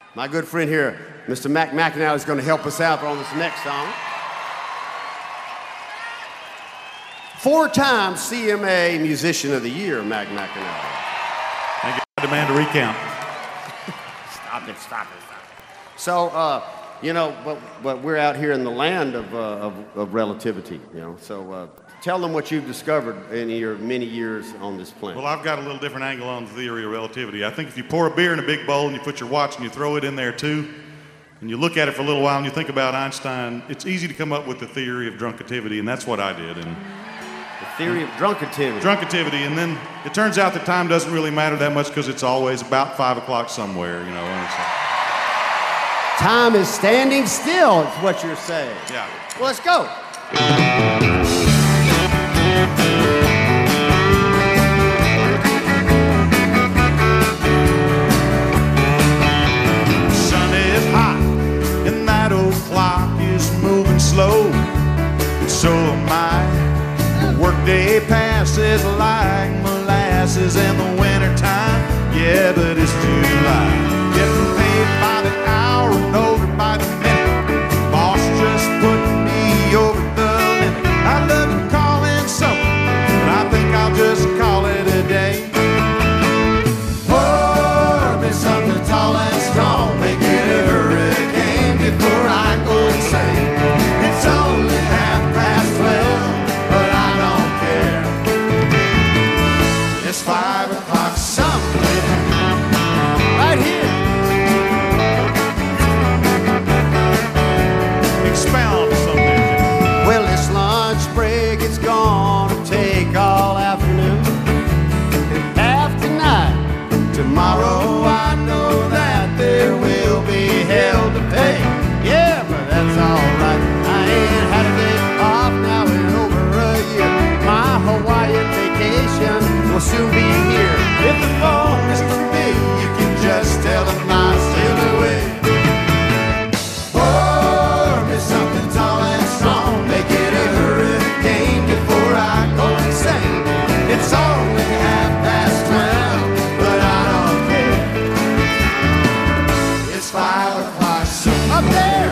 My good friend here, Mr. Mac McAnally, is going to help us out on this next song. 4-time CMA Musician of the Year, Mac McAnally. I demand a recount. Stop it. So, you know, but we're out here in the land of relativity, you know. So tell them what you've discovered in your many years on this planet. Well, I've got a little different angle on the theory of relativity. I think if you pour a beer in a big bowl and you put your watch and you throw it in there too, and you look at it for a little while and you think about Einstein, it's easy to come up with the theory of drunkativity, and that's what I did. And the theory of drunkativity. Drunkativity, and then it turns out that time doesn't really matter that much because it's always about 5 o'clock somewhere, you know. And time is standing still, is what you're saying. Yeah. Well, let's go. Sun is hot, and that old clock is moving slow. And so am I. Workday passes like molasses in the wintertime. Yeah, but it's July. Getting paid by the hour and over by the minute. Boss just put me over the limit. I love to call in something, but I think I'll just call it a day. Pour me something tall and strong. Make it a hurricane before I go insane. It's only 12:30. It's 5 o'clock somewhere, right here. Expound something. Well, this lunch break, it's gonna take all afternoon and half tonight. Tomorrow I know that there will be hell to pay. Yeah, but that's all right. I ain't had a day off now in over a year. My Hawaiian vacation will soon be here. If the phone is for me, you can just tell them I sailed away. Pour me something tall and strong. Make it a hurricane before I go insane. It's only 12:30, but I don't care. It's 5 o'clock, so up there.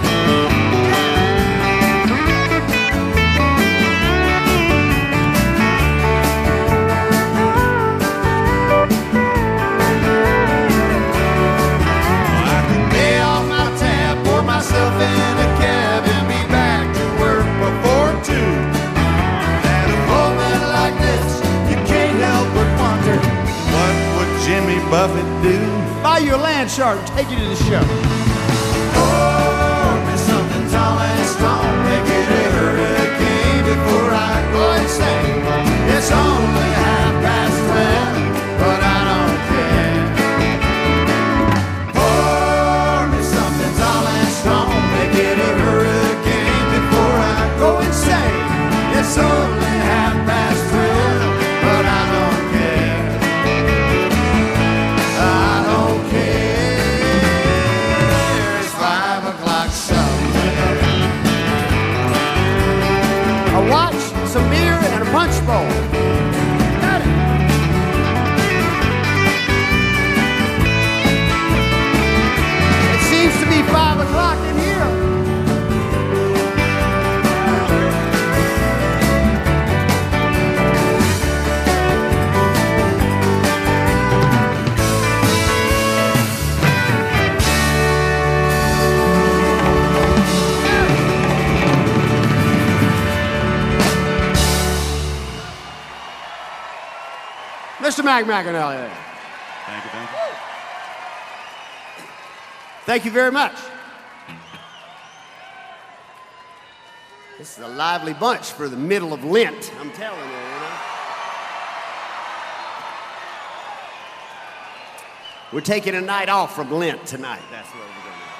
In a cab and be back to work before 2. At a moment like this, you can't help but wonder, What would Jimmy Buffett do? buy you a land shark and take you to the show. Pour me something tall and strong. Make it a hurricane before I go insane. It's only 12:30, but I don't care. Pour me something tall and strong. Make it a hurricane before I go insane. It's only 12:30, but I don't care. I don't care. It's 5 o'clock somewhere. A watch, some beer, and a punch bowl. Got it. It seems to be 5 o'clock in here. Mr. Mac McAnally. Thank you, thank you. Thank you very much. This is a lively bunch for the middle of Lent, I'm telling you, you know. We're taking a night off from Lent tonight. That's what we're going to do.